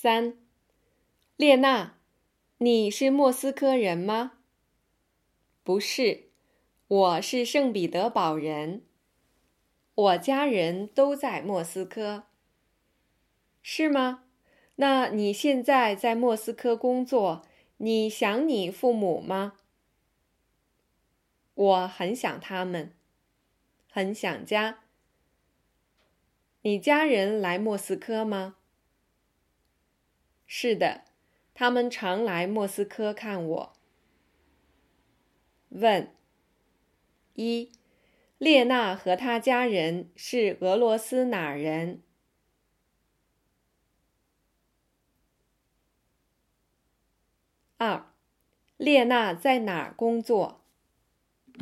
3. 列娜，你是莫斯科人吗？不是，我是圣彼得堡人。我家人都在莫斯科。是吗？那你现在在莫斯科工作，你想你父母吗？我很想他们，很想家。你家人来莫斯科吗？是的，他们常来莫斯科看我。问：一，列娜和她家人是俄罗斯哪儿人？2，列娜在哪儿工作？